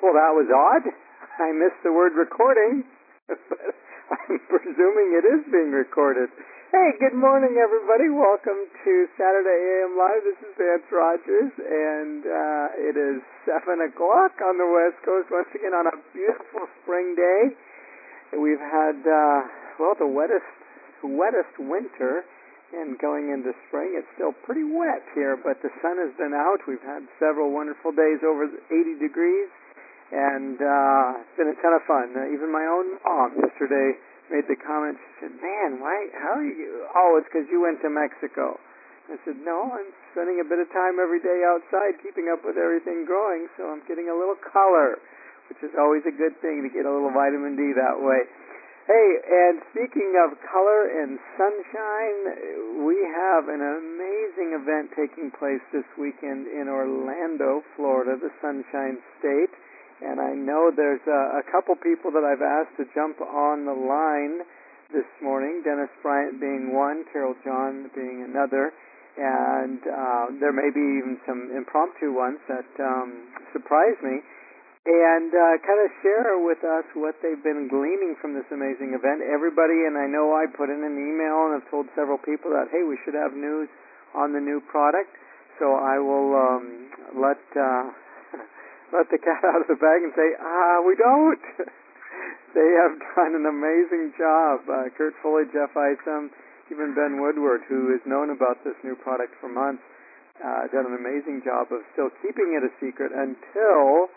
Well, that was odd. I missed the word recording, but I'm presuming it is being recorded. Hey, good morning, everybody. Welcome to Saturday AM Live. This is Vance Rogers, and it is 7 o'clock on the West Coast, once again on a beautiful spring day. We've had, the wettest winter, and going into spring, it's still pretty wet here, but the sun has been out. We've had several wonderful days over 80 degrees, and it's been a ton of fun. Even my own mom yesterday made the comment, she said, "Man, how are you?" "Oh, it's because you went to Mexico." I said, "No, I'm spending a bit of time every day outside keeping up with everything growing, so I'm getting a little color," which is always a good thing to get a little vitamin D that way. Hey, and speaking of color and sunshine, we have an amazing event taking place this weekend in Orlando, Florida, the Sunshine State. And I know there's a couple people that I've asked to jump on the line this morning, Dennis Bryant being one, Carol John being another. And there may be even some impromptu ones that surprise me. And kind of share with us what they've been gleaning from this amazing event. Everybody, and I know I put in an email and I've told several people that, hey, we should have news on the new product. So I will let the cat out of the bag and say, we don't. They have done an amazing job. Kurt Foley, Jeff Isom, even Ben Woodward, who has known about this new product for months, done an amazing job of still keeping it a secret until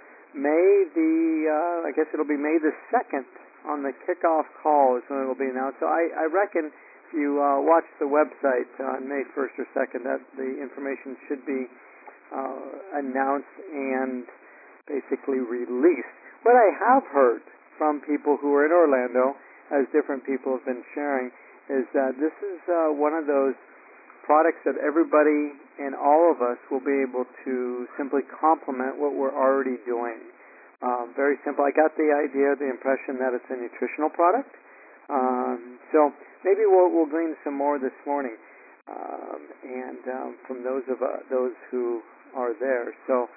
I guess it'll be May the 2nd on the kickoff call is when it'll be announced. So I reckon if you watch the website on May 1st or 2nd, that the information should be announced and basically released. What I have heard from people who are in Orlando, as different people have been sharing, is that this is one of those products that everybody and all of us will be able to simply complement what we're already doing. Very simple. I got the idea, the impression that it's a nutritional product. So maybe we'll glean some more this morning, and from those who are there. So,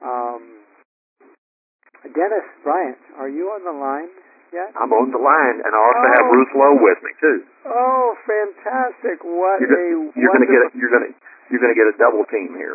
Dennis Bryant, are you on the line yet? I'm on the line, and I also have Ruth Lowe with me too. Oh, fantastic! You're going to get a double team here.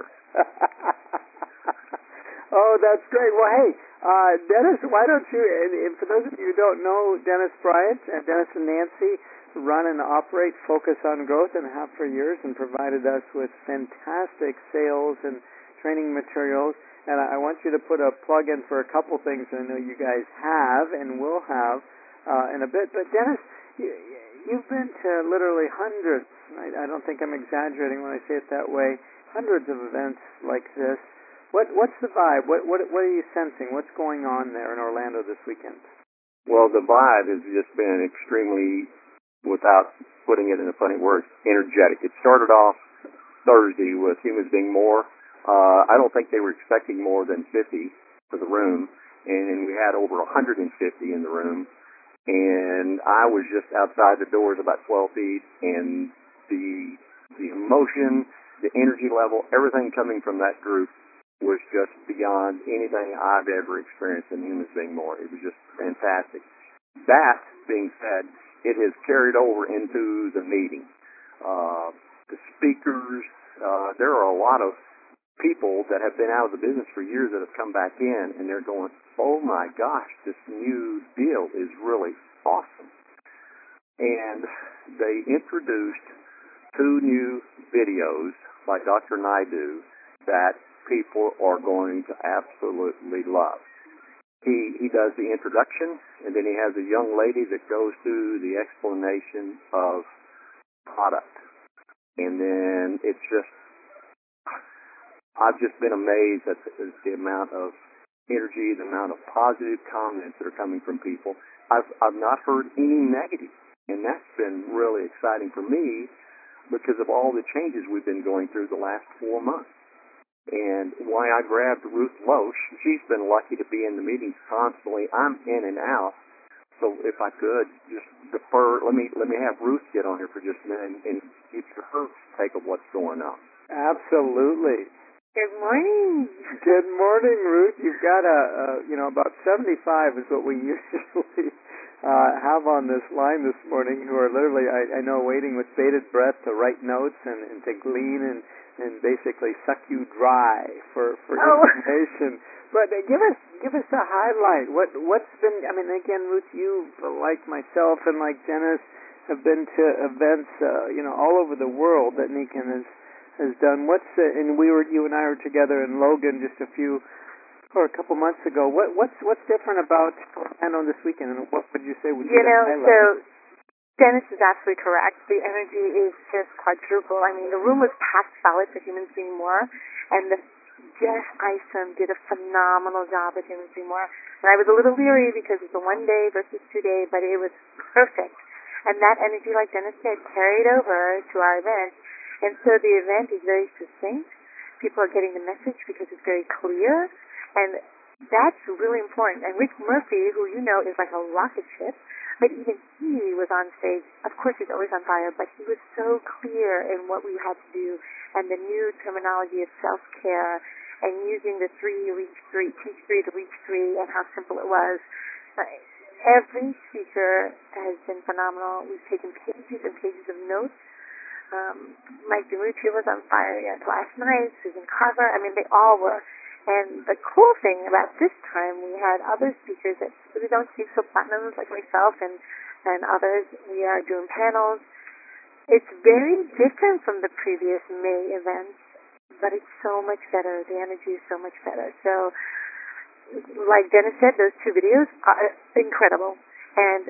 Oh, that's great. Well, hey, Dennis, why don't you? And for those of you who don't know, Dennis Bryant and Dennis and Nancy run and operate Focus on Growth and have for years, and provided us with fantastic sales and training materials. And I want you to put a plug in for a couple things that I know you guys have and will have in a bit. But Dennis, you've been to literally hundreds, I don't think I'm exaggerating when I say it that way, hundreds of events like this. What's the vibe? What are you sensing? What's going on there in Orlando this weekend? Well, the vibe has just been extremely, without putting it in a funny word, energetic. It started off Thursday with Humans Being More. I don't think they were expecting more than 50 for the room, and we had over 150 in the room. And I was just outside the doors about 12 feet, and the emotion, the energy level, everything coming from that group was just beyond anything I've ever experienced in Humans Being More. It was just fantastic. That being said, it has carried over into the meeting. The speakers, there are a lot of people that have been out of the business for years that have come back in, and they're going, oh my gosh, this new deal is really awesome. And they introduced 2 new videos by Dr. Naidu that people are going to absolutely love. He does the introduction, and then he has a young lady that goes through the explanation of product. And then it's just, I've just been amazed at the amount of energy, the amount of positive comments that are coming from people. I've not heard any negative, and that's been really exciting for me because of all the changes we've been going through the last 4 months. And why I grabbed Ruth Lowe, she's been lucky to be in the meetings constantly. I'm in and out, so if I could just defer, let me have Ruth get on here for just a minute and give her take of what's going on. Absolutely. Good morning. Good morning, Ruth. You've got about 75 is what we usually have on this line this morning, who are literally, I know, waiting with bated breath to write notes and to glean and basically suck you dry for information. But give us a highlight. What's been? I mean, again, Ruth, you, like myself and like Dennis, have been to events, all over the world that Nikan has done. And you and I were together in Logan just a couple months ago. What's different about Orlando this weekend, and what would you say would be the highlight? So Dennis is absolutely correct. The energy is just quadruple. I mean, the room was packed solid for Humans Being More, and Jeff Isom did a phenomenal job with Humans Being More. And I was a little leery because it's a 1 day versus 2 day, but it was perfect. And that energy, like Dennis said, carried over to our event. And so the event is very succinct. People are getting the message because it's very clear. And that's really important. And Rick Murphy, who you know is like a rocket ship, but even he was on stage. Of course, he's always on fire, but he was so clear in what we had to do and the new terminology of self-care and using the teach 3 to reach 3 and how simple it was. Every speaker has been phenomenal. We've taken pages and pages of notes. Mike DiMucci was on fire last night, Susan Carver. I mean, they all were. And the cool thing about this time, we had other speakers that really don't speak so platinum, like myself and others. We are doing panels. It's very different from the previous May events, but it's so much better. The energy is so much better. So, like Dennis said, those 2 videos are incredible. And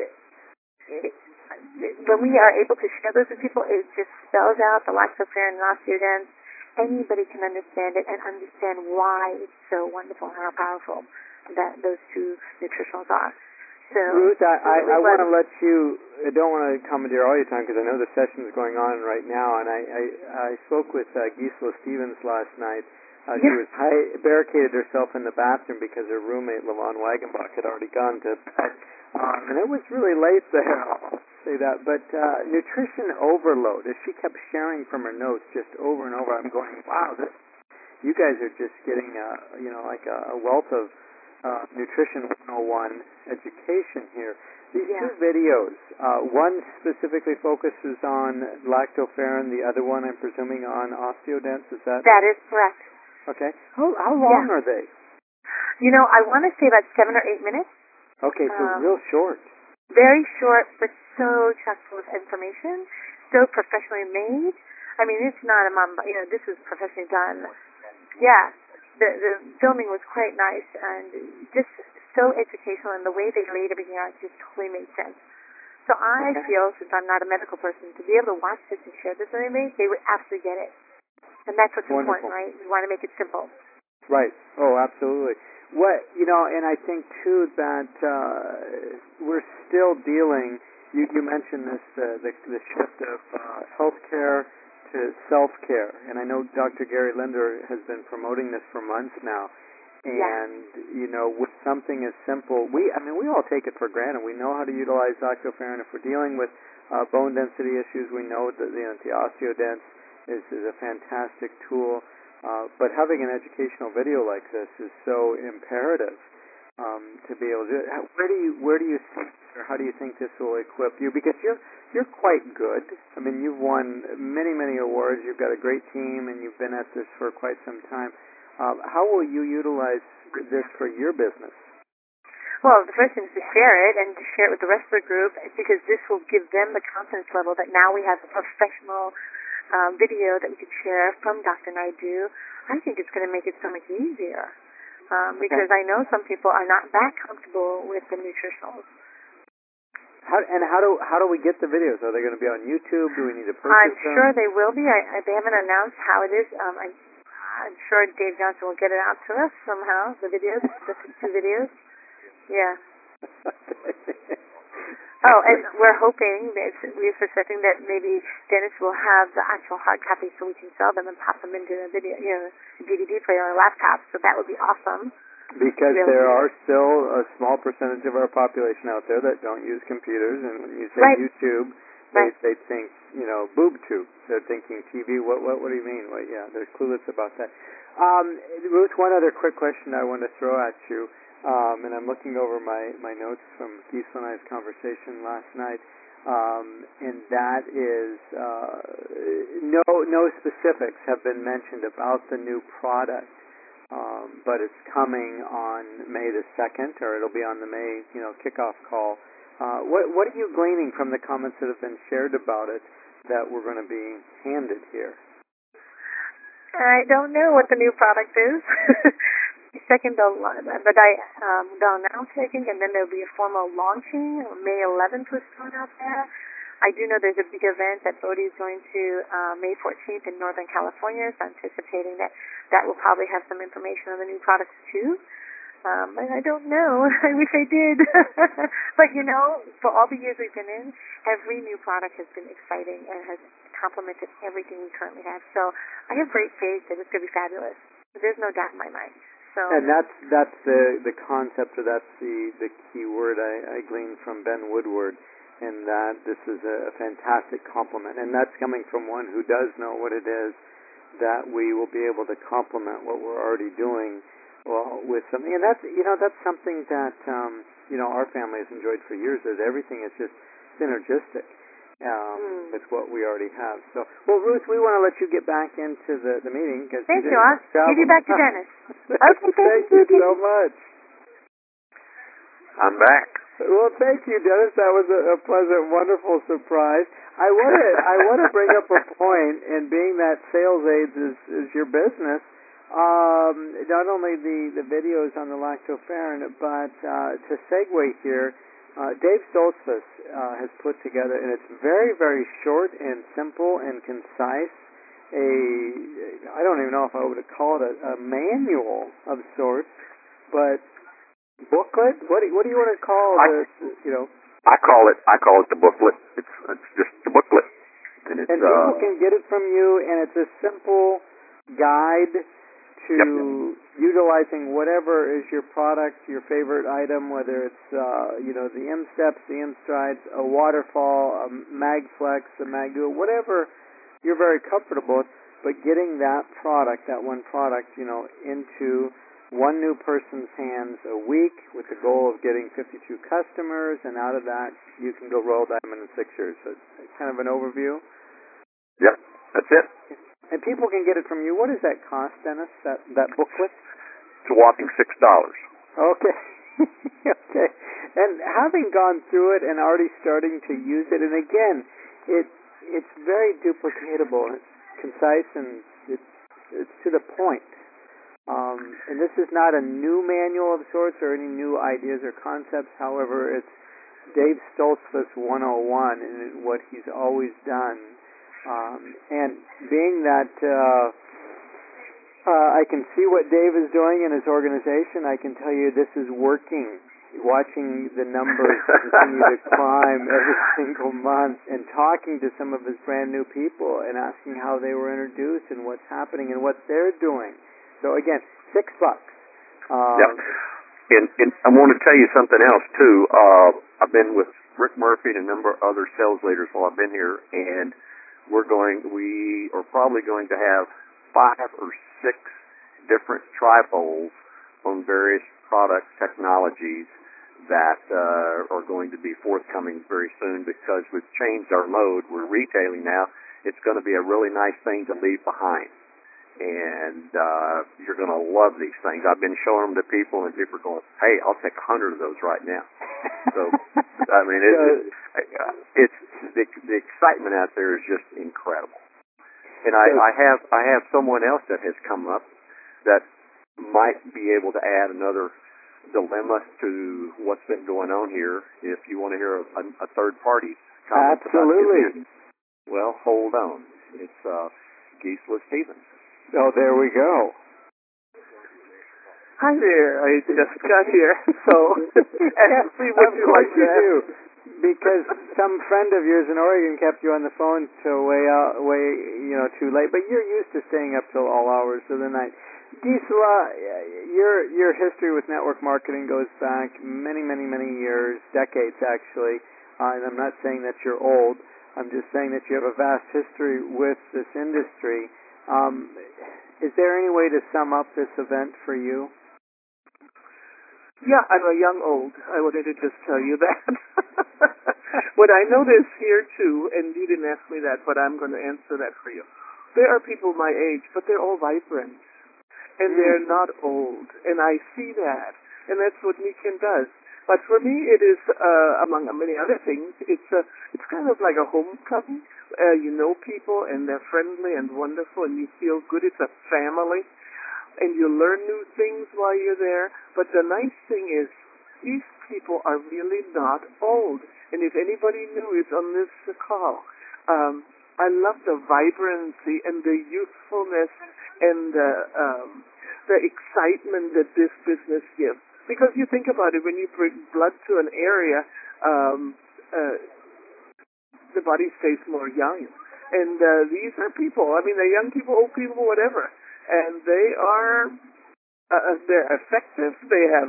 when we are able to share those with people, it just spells out the lactoferrin and osteodance. Anybody can understand it and understand why it's so wonderful and how powerful that those 2 nutritionals are. So, Ruth, I want to let you. I don't want to commandeer all your time because I know the session is going on right now. And I spoke with Gisela Stevens last night. She was barricaded herself in the bathroom because her roommate Lavon Wagenbach had already gone to bed, and it was really late there. I'll say that. But nutrition overload, as she kept sharing from her notes just over and over, I'm going, wow, you guys are just getting like a wealth of Nutrition 101 education here. These 2 videos, one specifically focuses on lactoferrin, the other one, I'm presuming, on osteodance. Is that? That is correct. Okay. How long are they? I want to say about 7 or 8 minutes. Okay, so real short. Very short, but so chock full of information, so professionally made. I mean, it's not a this was professionally done. Yeah, the filming was quite nice and just so educational, and the way they laid everything out just totally made sense. So I feel, since I'm not a medical person, to be able to watch this and share this with anybody, they would absolutely get it. And that's what's important, right? We want to make it simple. Right. Oh, absolutely. And I think, too, that we're still dealing, you mentioned this, the shift of healthcare to self-care. And I know Dr. Gary Linder has been promoting this for months now. And, with something as simple, we all take it for granted. We know how to utilize lactoferrin. If we're dealing with bone density issues, we know that the osteodance is a fantastic tool. But having an educational video like this is so imperative to be able to do it. Where do you think, or how do you think this will equip you? Because you're quite good. I mean, you've won many awards. You've got a great team, and you've been at this for quite some time. How will you utilize this for your business? Well, the first thing is to share it and to share it with the rest of the group, because this will give them the confidence level that now we have a professional video that we could share from Dr. Naidu. I think it's going to make it so much easier because I know some people are not that comfortable with the nutritionals. How do we get the videos? Are they going to be on YouTube? Do we need to purchase I'm them? sure they will be. They haven't announced how it is. I'm sure Dave Johnson will get it out to us somehow, the videos, the 2 videos. Yeah. Oh, and we're hoping, we're suspecting that maybe Dennis will have the actual hard copies so we can sell them and pop them into a video, DVD player or a laptop. So that would be awesome. Because there are still a small percentage of our population out there that don't use computers, and when you say YouTube, they think, boob tube. They're thinking TV. What do you mean? Well, yeah, they're clueless about that. Ruth, one other quick question I want to throw at you, and I'm looking over my notes from Gisela and I's conversation last night, and that is no specifics have been mentioned about the new product, but it's coming on May the 2nd, or it'll be on the May kickoff call. What are you gleaning from the comments that have been shared about it that we're going to be handed here? I don't know what the new product is. Second, they'll announce it, I think, and then there'll be a formal launching. May 11th was thrown out there. I do know there's a big event that Bodhi is going to May 14th in Northern California, so I'm anticipating that will probably have some information on the new products too. But I don't know. I wish I did. But, for all the years we've been in, every new product has been exciting and has complemented everything we currently have. So I have great faith that it's going to be fabulous. There's no doubt in my mind. So, and that's the concept, or that's the key word I gleaned from Ben Woodward, and that this is a fantastic compliment. And that's coming from one who does know what it is, that we will be able to complement what we're already doing. Well, with something, and that's something that our family has enjoyed for years. Is everything is just synergistic with what we already have. So, well, Ruth, we want to let you get back into the meeting because thank you. I'll give you back to Dennis. Okay, thank you so much. I'm back. Well, thank you, Dennis. That was a pleasant, wonderful surprise. I want to bring up a point, and being that sales aids is your business. Not only the videos on the lactoferrin, but to segue here, Dave Stoltzfus has put together, and it's very, very short and simple and concise, I don't even know if I would call it a manual of sorts, but booklet? What do you want to call I call it the booklet. It's just the booklet. And people can get it from you, and it's a simple guide to utilizing whatever is your product, your favorite item, whether it's the M-Steps, the M-Strides, a Waterfall, a MagFlex, a MagDuo, whatever you're very comfortable with, but getting that one product, into one new person's hands a week with the goal of getting 52 customers, and out of that you can go roll diamond in 6 years. So it's kind of an overview. Yep, that's it. And people can get it from you. What does that cost, Dennis, that booklet? It's a whopping $6. Okay. Okay. And having gone through it and already starting to use it, and again, it's very duplicatable. It's concise, and it's to the point. And this is not a new manual of sorts or any new ideas or concepts. However, it's Dave Stoltzfus 101 and what he's always done. And being that I can see what Dave is doing in his organization, I can tell you this is working. Watching the numbers continue to climb every single month, and talking to some of his brand new people and asking how they were introduced and what's happening and what they're doing. So again, $6. Yep. And I want to tell you something else too. I've been with Rick Murphy and a number of other sales leaders while I've been here, and we are probably going to have 5 or 6 different trifolds on various product technologies that are going to be forthcoming very soon, because we've changed our mode. We're retailing now. It's going to be a really nice thing to leave behind. And you're going to love these things. I've been showing them to people, and people are going, hey, I'll take 100 of those right now. So, I mean, it's the excitement out there is just incredible. And I have someone else that has come up that might be able to add another dilemma to what's been going on here. If you want to hear a third party comment absolutely. Well, hold on. It's Gisela Stevens. Oh, there we go. Hi there. I just got here, so see what you like to do. Because some friend of yours in Oregon kept you on the phone till way too late. But you're used to staying up till all hours of the night. Gisela, your history with network marketing goes back many, many, many years, decades actually. And I'm not saying that you're old. I'm just saying that you have a vast history with this industry. Is there any way to sum up this event for you? Yeah, I'm a young old. I wanted to just tell you that. What I notice here too, and you didn't ask me that, but I'm going to answer that for you. There are people my age, but they're all vibrant, and they're not old, and I see that, and that's what Nikken does. But for me, it is, among many other things, it's kind of like a homecoming. You know people, and they're friendly and wonderful, and you feel good. It's a family, and you learn new things while you're there. But the nice thing is, these people are really not old. And if anybody new is on this call, I love the vibrancy and the youthfulness and the excitement that this business gives. Because you think about it, when you bring blood to an area, the body stays more young. And these are people. I mean, they're young people, old people, whatever. And they are, they're effective. They have,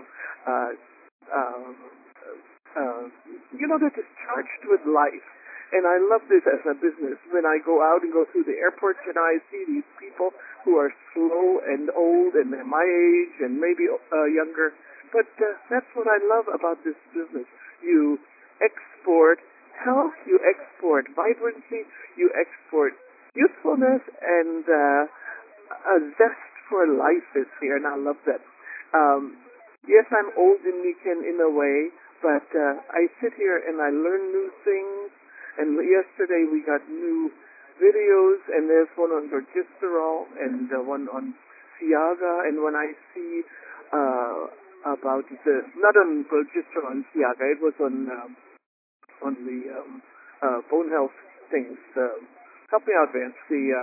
they're just charged with life. And I love this as a business. When I go out and go through the airport, I see these people who are slow and old, and they're my age and maybe younger. But that's what I love about this business. You export health, you export vibrancy, you export youthfulness, and a zest for life is here, and I love that. Yes, I'm old in Nikken in a way, but I sit here and I learn new things. And yesterday we got new videos, and there's one on progesterol and one on Siaga. And when I see about the, not on progesterol and Siaga, it was on the bone health things. Help me out, Vance. The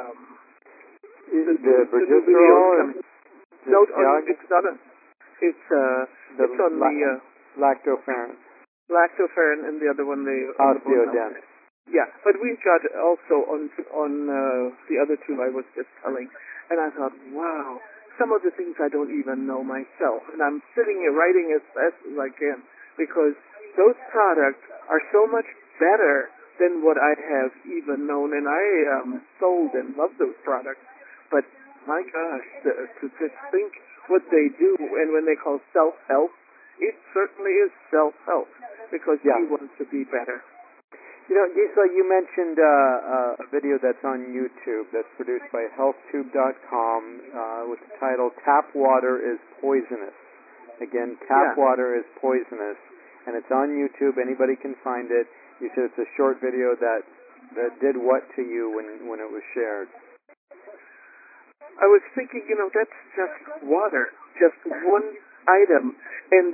progesterol. No, it's not. It's on the lactoferrin. Lactoferrin, and the other one the Osteoden. Yeah, but we've got also on the other two I was just telling, and I thought, wow, some of the things I don't even know myself, and I'm sitting here writing as fast as I can, because those products are so much better than what I have even known, and I sold and love those products, but my gosh, to just think what they do, and when they call self-help, it certainly is self-help, because we want to be better. You know, Gisela, you mentioned a video that's on YouTube that's produced by HealthTube.com with the title "Tap Water is Poisonous." Again, tap water is poisonous, and it's on YouTube. Anybody can find it. You said it's a short video that did what to you when it was shared? I was thinking, that's just water, just one item, and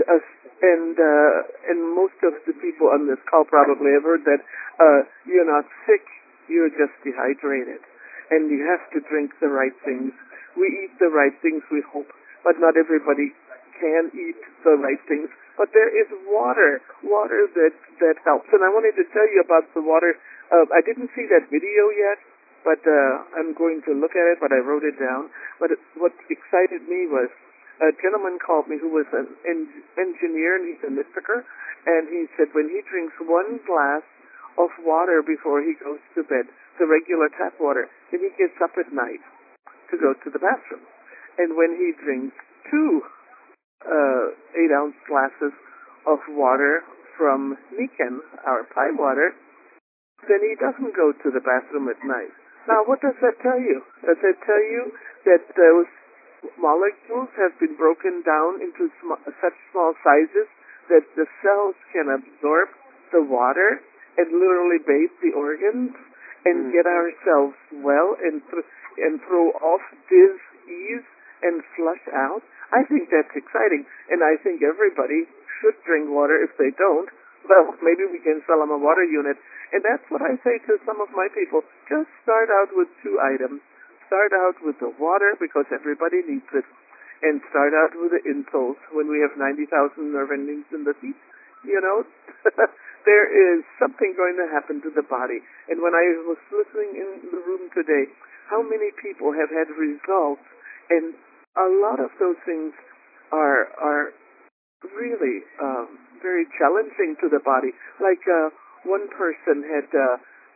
most of the people on this call probably have heard that you're not sick, you're just dehydrated, and you have to drink the right things. We eat the right things, we hope, but not everybody can eat the right things. But there is water that helps, and I wanted to tell you about the water. I didn't see that video yet, but I'm going to look at it, but I wrote it down. But what excited me was a gentleman called me who was an engineer, and he's a mysticer, and he said when he drinks one glass of water before he goes to bed, the regular tap water, then he gets up at night to go to the bathroom. And when he drinks two 8-ounce glasses of water from Nikken, our pie water, then he doesn't go to the bathroom at night. Now, what does that tell you? Does that tell you that those molecules have been broken down into such small sizes that the cells can absorb the water and literally bathe the organs and get ourselves well and throw off dis-ease and flush out? I think that's exciting, and I think everybody should drink water. If they don't, well, maybe we can sell them a water unit. And that's what I say to some of my people. Just start out with 2 items. Start out with the water, because everybody needs it. And start out with the insoles. When we have 90,000 nerve endings in the feet, there is something going to happen to the body. And when I was listening in the room today, how many people have had results, and a lot of those things are really very challenging to the body. Like one person had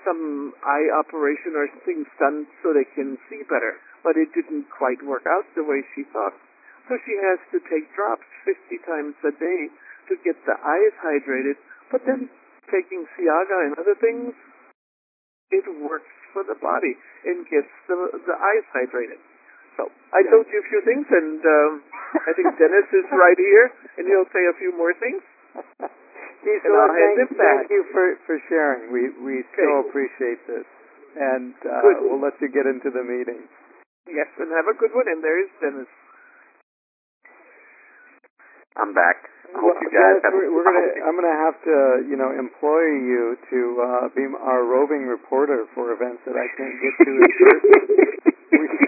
some eye operation or things done so they can see better, but it didn't quite work out the way she thought. So she has to take drops 50 times a day to get the eyes hydrated, but then taking Ciaga and other things, it works for the body and gets the eyes hydrated. So I told you a few things, and I think Dennis is right here, and he'll say a few more things. Gisela, thank you for sharing. We so appreciate this, and we'll let you get into the meeting. Yes, and have a good one. And there is Dennis. I'm back. I Well, hope you guys Dennis, I'm gonna have to, employ you to be our roving reporter for events that I can't get to in person.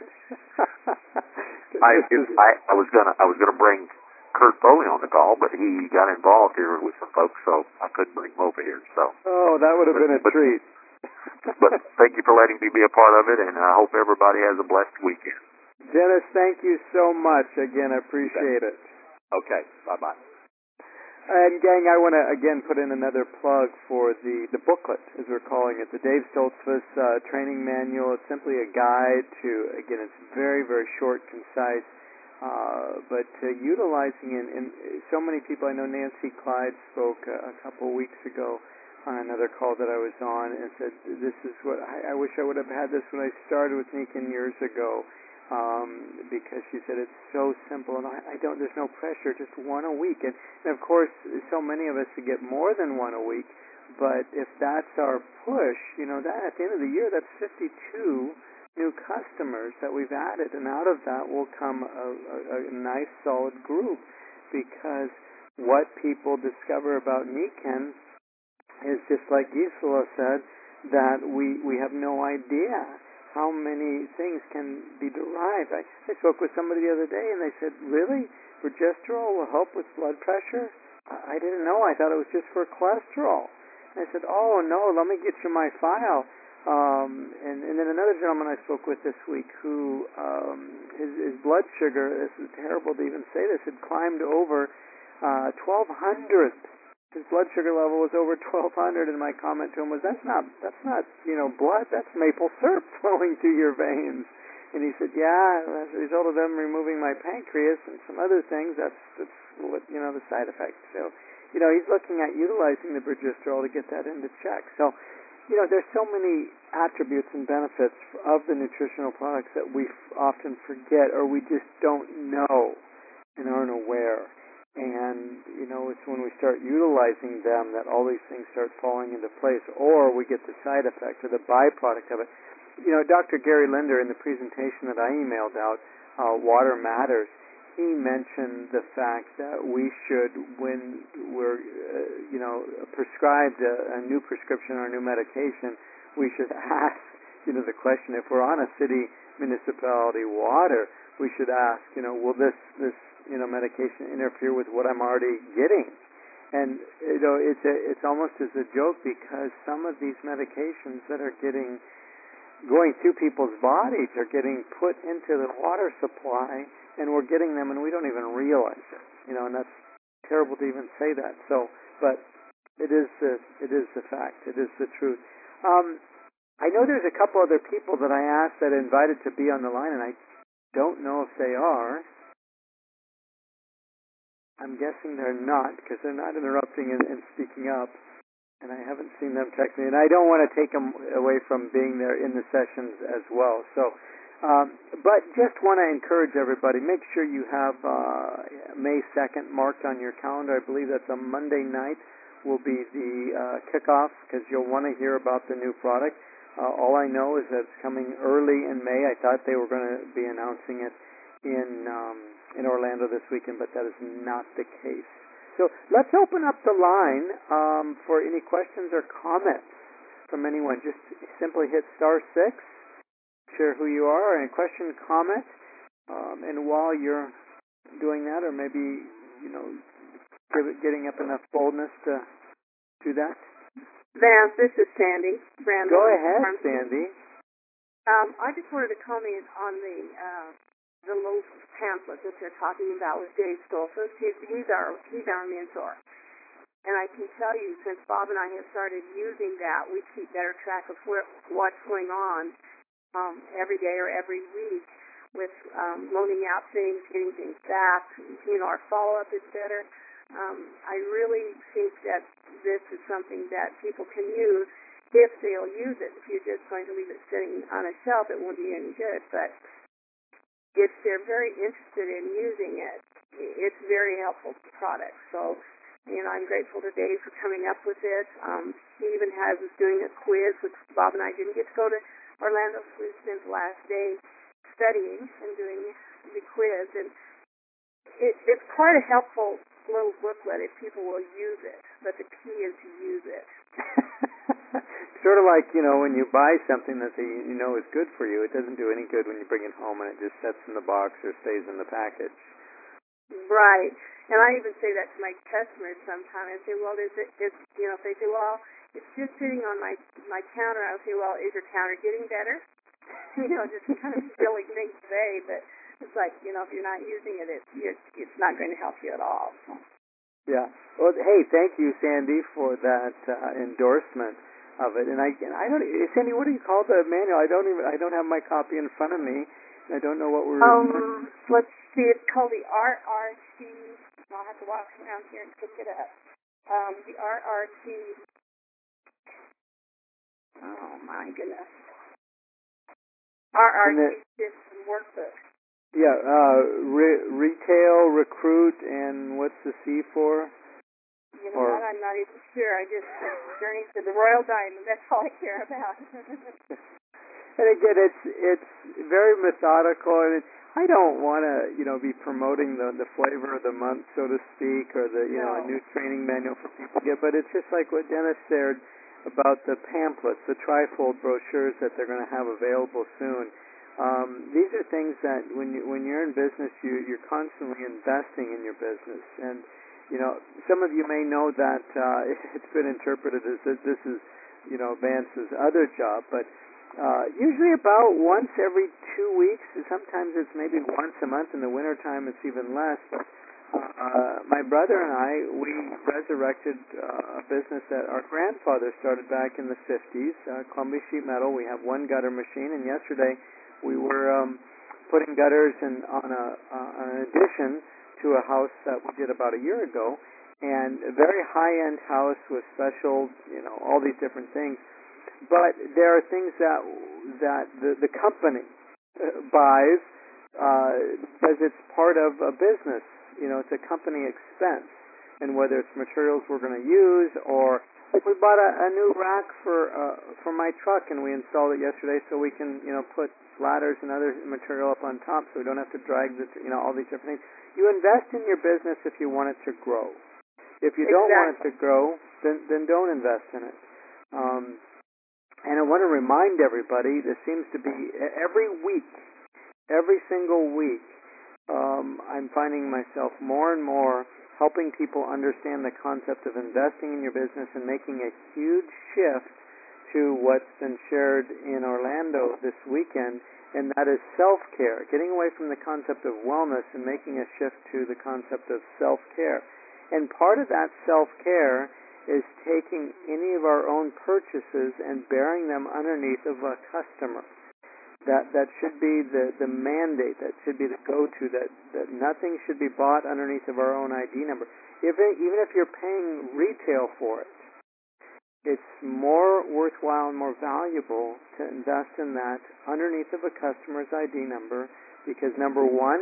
I was gonna bring Kurt Foley on the call, but he got involved here with some folks, so I couldn't bring him over here. So. Oh, that would have been a treat. But thank you for letting me be a part of it, and I hope everybody has a blessed weekend. Dennis, thank you so much. Again, I appreciate it. Okay, bye-bye. And gang, I want to again put in another plug for the booklet, as we're calling it, the Dave Stoltzfus training manual. It's simply a guide to, again, it's very, very short, concise, but utilizing in so many people. I know Nancy Clyde spoke a couple weeks ago on another call that I was on and said, this is what, I wish I would have had this when I started with Nikan years ago. Because she said it's so simple, and there's no pressure, just one a week. And of course, so many of us to get more than one a week, but if that's our push, that at the end of the year, that's 52 new customers that we've added, and out of that will come a nice, solid group, because what people discover about Nikan is just like Gisela said, that we have no idea how many things can be derived. I spoke with somebody the other day, and they said, really? Progesterol will help with blood pressure? I didn't know. I thought it was just for cholesterol. And I said, oh, no, let me get you my file. And then another gentleman I spoke with this week who his blood sugar, this is terrible to even say this, had climbed over 1,200. His blood sugar level was over 1,200, and my comment to him was, that's not blood, that's maple syrup flowing through your veins. And he said, yeah, as a result of them removing my pancreas and some other things, that's what, the side effects. So, he's looking at utilizing the progesterol to get that into check. So, there's so many attributes and benefits of the nutritional products that we often forget, or we just don't know and aren't aware. And, it's when we start utilizing them that all these things start falling into place, or we get the side effect or the byproduct of it. Dr. Gary Linder, in the presentation that I emailed out, Water Matters, he mentioned the fact that we should, when we're, prescribed a new prescription or a new medication, we should ask, the question, if we're on a city municipality water, we should ask, will this medication interfere with what I'm already getting? And it's almost as a joke, because some of these medications that are going through people's bodies are getting put into the water supply, and we're getting them and we don't even realize it. And that's terrible to even say that. So, but it is the fact. It is the truth. I know there's a couple other people that I asked that invited to be on the line, and I don't know if they are. I'm guessing they're not, because they're not interrupting and speaking up, and I haven't seen them text me, and I don't want to take them away from being there in the sessions as well. So, but just want to encourage everybody, make sure you have May 2nd marked on your calendar. I believe that's a Monday night will be the kickoff, because you'll want to hear about the new product. All I know is that it's coming early in May. I thought they were going to be announcing it in Orlando this weekend, but that is not the case. So let's open up the line for any questions or comments from anyone. Just simply hit *6, share who you are, and question, comment, and while you're doing that, or maybe getting up enough boldness to do that. Vance, this is Sandy. Brandon. Go ahead, Sandy. I just wanted to comment on the little pamphlet that you're talking about with Dave Stoltzfus. He's our mentor, And I can tell you, since Bob and I have started using that, we keep better track of what's going on every day or every week with loaning out things, getting things back. Our follow-up is better. I really think that this is something that people can use if they'll use it. If you're just going to leave it sitting on a shelf, it won't be any good. But if they're very interested in using it, it's a very helpful product. So, I'm grateful to Dave for coming up with it. He even has us doing a quiz, which Bob and I didn't get to go to Orlando, so we spent the last day studying and doing the quiz. And it's quite a helpful little booklet if people will use it. But the key is to use it. Sort of like, when you buy something that you know is good for you, it doesn't do any good when you bring it home and it just sits in the box or stays in the package. Right. And I even say that to my customers sometimes. I say, well, if they say, well, it's just sitting on my counter, I'll say, well, is your counter getting better? Just kind of silly things to say, but it's like, if you're not using it, it's not going to help you at all. So. Yeah. Well, hey, thank you, Sandy, for that endorsement of it. And I don't, Sandy, what do you call the manual? I don't have my copy in front of me. I don't know what we're. Let's see. It's called the RRT. I'll have to walk around here and pick it up. The RRT. Oh my goodness. RRT system workbook. Yeah. Retail, recruit, and what's the C for? You know what? I'm not even sure. I just journey to the Royal Diamond. That's all I care about. And again, it's very methodical, and I don't want to, be promoting the flavor of the month, so to speak, or the, a new training manual for people to get. But it's just like what Dennis shared about the pamphlets, the trifold brochures that they're going to have available soon. These are things that when you're in business, you're constantly investing in your business, and some of you may know that it's been interpreted as that this is, Vance's other job, but usually about once every 2 weeks. Sometimes it's maybe once a month. In the wintertime, it's even less. But my brother and I, we resurrected a business that our grandfather started back in the 50s, Columbia Sheet Metal. We have one gutter machine, and yesterday we were putting gutters on an addition to a house that we did about a year ago, and a very high-end house with special, all these different things. But there are things that the company buys because it's part of a business. It's a company expense, and whether it's materials we're going to use, or like we bought a new rack for my truck, and we installed it yesterday so we can put ladders and other material up on top, so we don't have to drag all these different things. You invest in your business if you want it to grow. If you don't want it to grow, then don't invest in it. And I want to remind everybody, this seems to be every single week, I'm finding myself more and more helping people understand the concept of investing in your business and making a huge shift to what's been shared in Orlando this weekend, and that is self-care, getting away from the concept of wellness and making a shift to the concept of self-care. And part of that self-care is taking any of our own purchases and bearing them underneath of a customer. That should be the mandate. That should be the go-to. That nothing should be bought underneath of our own ID number. Even if you're paying retail for it, it's more worthwhile and more valuable to invest in that underneath of a customer's ID number, because number one,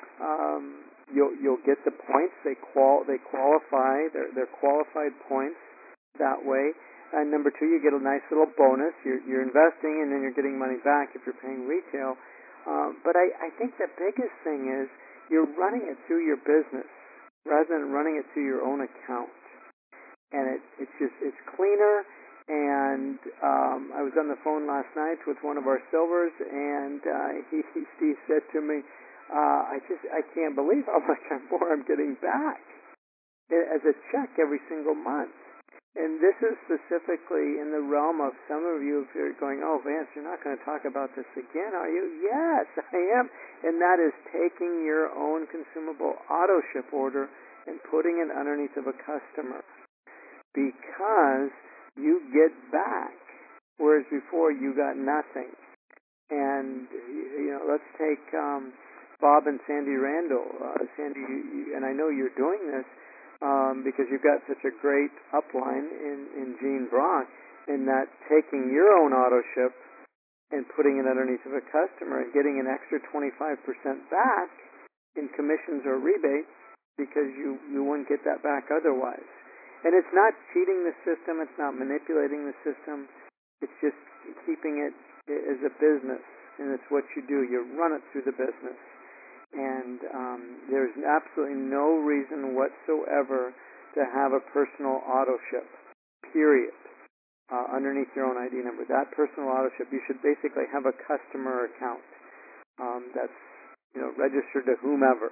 you'll get the points. They qualify. They're qualified points that way. And number two, you get a nice little bonus. You're investing, and then you're getting money back if you're paying retail. But I think the biggest thing is you're running it through your business rather than running it through your own account. And it's cleaner. And I was on the phone last night with one of our silvers, and Steve said to me, I can't believe how much more I'm getting back as a check every single month. And this is specifically in the realm of some of you, if you're going, oh, Vance, you're not going to talk about this again, are you? Yes, I am. And that is taking your own consumable auto ship order and putting it underneath of a customer. because you get back, whereas before you got nothing. And let's take Bob and Sandy Randall. Sandy, and I know you're doing this because you've got such a great upline in Gene Brock, in that taking your own auto ship and putting it underneath of a customer and getting an extra 25% back in commissions or rebates, because you wouldn't get that back otherwise. And it's not cheating the system, it's not manipulating the system, it's just keeping it as a business, and it's what you do. You run it through the business. And there's absolutely no reason whatsoever to have a personal auto ship, period, underneath your own ID number. That personal auto ship, you should basically have a customer account that's registered to whomever.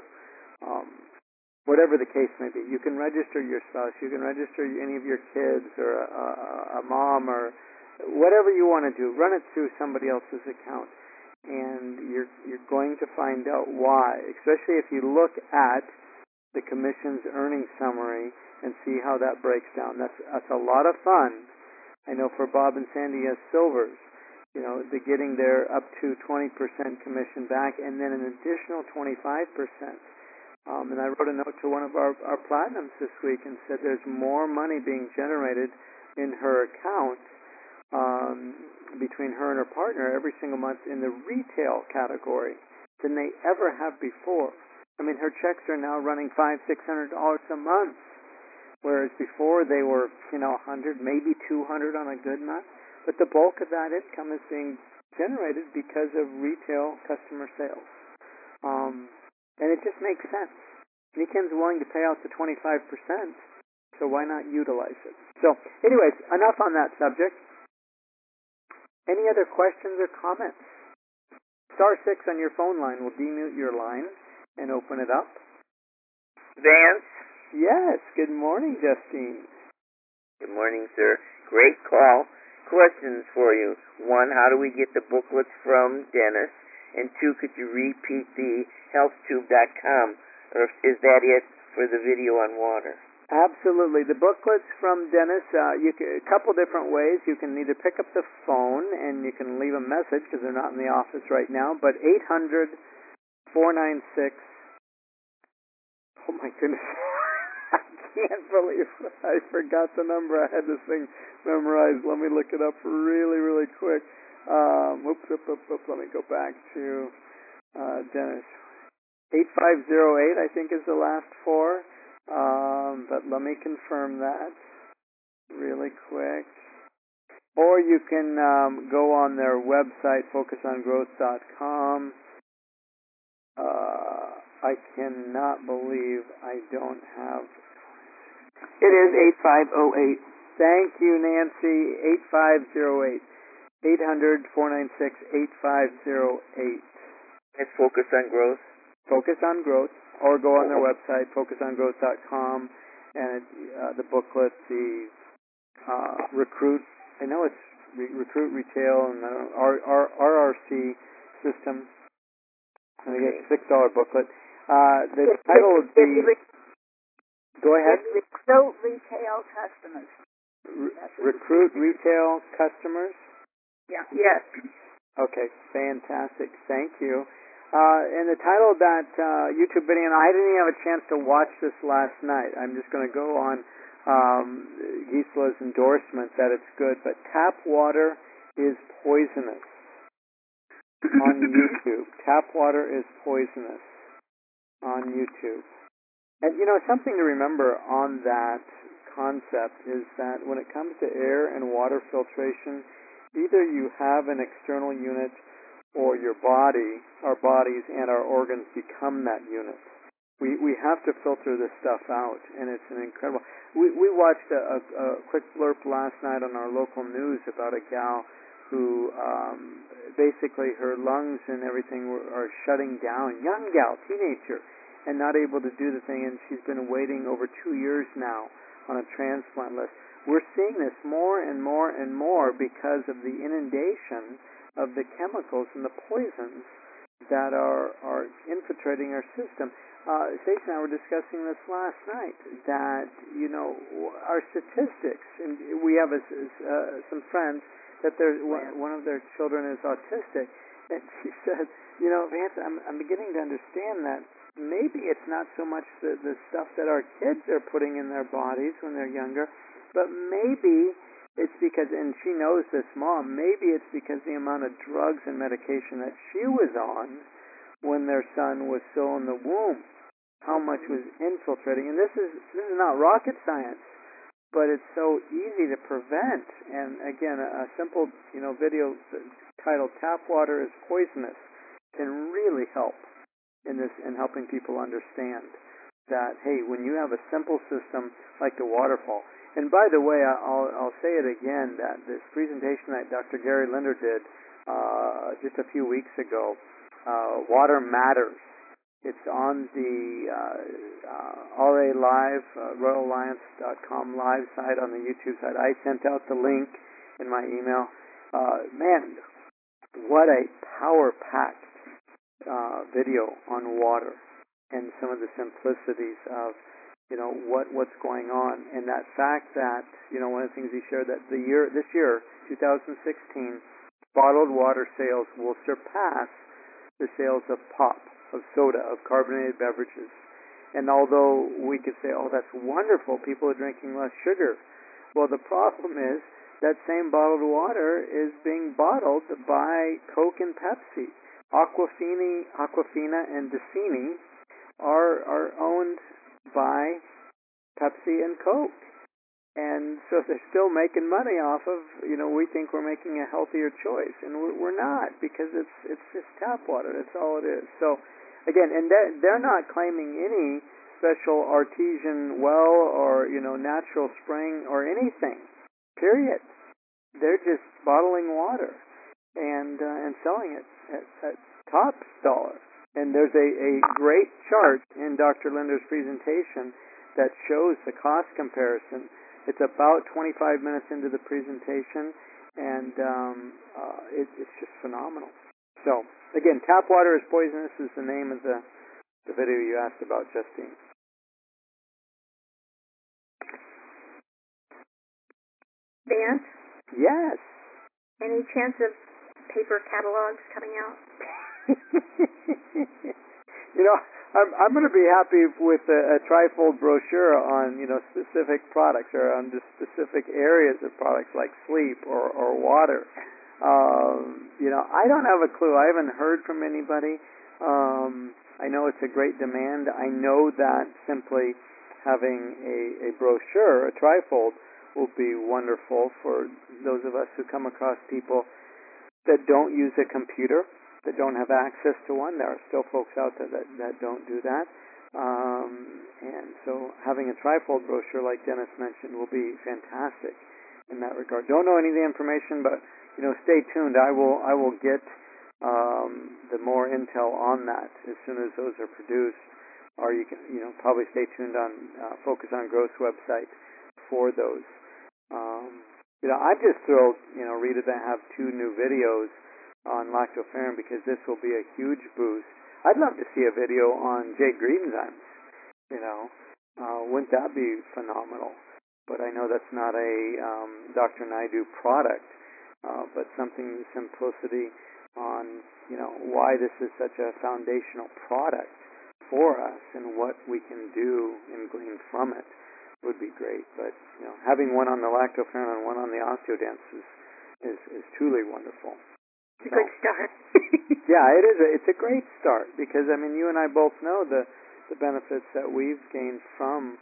Whatever the case may be. You can register your spouse, you can register any of your kids, or a mom, or whatever you want to do. Run it through somebody else's account, and you're going to find out why, especially if you look at the commission's earnings summary and see how that breaks down. That's a lot of fun. I know for Bob and Sandy as silvers, they're getting their up to 20% commission back, and then an additional 25%. And I wrote a note to one of our platinums this week and said there's more money being generated in her account between her and her partner every single month in the retail category than they ever have before. I mean, her checks are now running $500-600 a month, whereas before they were, $100, maybe $200 on a good month. But the bulk of that income is being generated because of retail customer sales. And it just makes sense. Niken's willing to pay out the 25%, so why not utilize it? So, anyways, enough on that subject. Any other questions or comments? Star 6 on your phone line will demute your line and open it up. Vance? Yes, good morning, Justine. Good morning, sir. Great call. Questions for you. 1, how do we get the booklets from Dennis? And 2, could you repeat the healthtube.com, or is that it for the video on water? Absolutely. The booklets from Dennis, a couple different ways. You can either pick up the phone and you can leave a message, because they're not in the office right now, but 800-496, oh my goodness, I can't believe I forgot the number. I had this thing memorized. Let me look it up really, really quick. Let me go back to Dennis. 8508, I think, is the last 4. But let me confirm that really quick. Or you can go on their website, focusongrowth.com. I cannot believe I don't have... It is 8508. Thank you, Nancy. 8508. 800-496-8508. Let's focus on growth. Focus on Growth, or go on their website, focusongrowth.com, and the booklet, the Recruit, I know it's Recruit Retail, and RRC system, and I get $6 booklet. The title would be, go ahead. Recruit retail customers. Recruit Retail Customers? Yeah. Yes. Okay, fantastic. Thank you. And the title of that YouTube video, and I didn't even have a chance to watch this last night. I'm just going to go on Gisla's endorsement that it's good, but Tap Water is Poisonous on YouTube. Tap Water is Poisonous on YouTube. And, something to remember on that concept is that when it comes to air and water filtration, either you have an external unit or your body, our bodies and our organs become that unit. We have to filter this stuff out, and it's an incredible... We watched a quick blurb last night on our local news about a gal who basically her lungs and everything are shutting down. Young gal, teenager, and not able to do the thing, and she's been waiting over 2 years now on a transplant list. We're seeing this more and more and more because of the inundation of the chemicals and the poisons that are infiltrating our system. Stacey and I were discussing this last night, that, our statistics, and we have some friends that one of their children is autistic, and she said, Vance, I'm beginning to understand that maybe it's not so much the stuff that our kids are putting in their bodies when they're younger, but maybe it's because, and she knows this mom, maybe it's because the amount of drugs and medication that she was on when their son was still in the womb, how much was infiltrating. And this is not rocket science, but it's so easy to prevent. And again, a simple video titled "Tap Water is Poisonous" can really help in helping people understand that, hey, when you have a simple system like the waterfall. And by the way, I'll say it again, that this presentation that Dr. Gary Linder did just a few weeks ago, Water Matters. It's on the RA Live, RoyalAlliance.com live site on the YouTube site. I sent out the link in my email. Man, what a power-packed video on water and some of the simplicities of what's going on, and that fact that one of the things he shared, that this year 2016, bottled water sales will surpass the sales of pop, of soda, of carbonated beverages. And although we could say, oh, that's wonderful, people are drinking less sugar, well, the problem is that same bottled water is being bottled by Coke and Pepsi. Aquafina and Dasani are owned by Pepsi and Coke. And so they're still making money off of, we think we're making a healthier choice. And we're not, because it's just tap water. That's all it is. So, again, and they're not claiming any special artesian well or, natural spring or anything, period. They're just bottling water and selling it at top dollar. And there's a great chart in Dr. Linder's presentation that shows the cost comparison. It's about 25 minutes into the presentation, and it's just phenomenal. So, again, Tap Water is Poisonous is the name of the video you asked about, Justine. Vance? Yes. Any chance of paper catalogs coming out? I'm going to be happy with a trifold brochure on, specific products or on just specific areas of products like sleep or water. I don't have a clue. I haven't heard from anybody. I know it's a great demand. I know that simply having a brochure, a trifold, will be wonderful for those of us who come across people that don't use a computer, that don't have access to one. There are still folks out there that don't do that. And so having a trifold brochure, like Dennis mentioned, will be fantastic in that regard. Don't know any of the information, but stay tuned. I will get the more intel on that as soon as those are produced. Or you can probably stay tuned on Focus on Growth's website for those. I'm just thrilled, Rita, to have 2 new videos on lactoferrin, because this will be a huge boost. I'd love to see a video on Jay Greenzymes. Wouldn't that be phenomenal? But I know that's not a Dr. Naidu product, but something simplicity on why this is such a foundational product for us and what we can do and glean from it would be great. But having one on the lactoferrin and one on the osteodense is truly wonderful. It's a good start. Yeah, it is. It's a great start, because you and I both know the benefits that we've gained from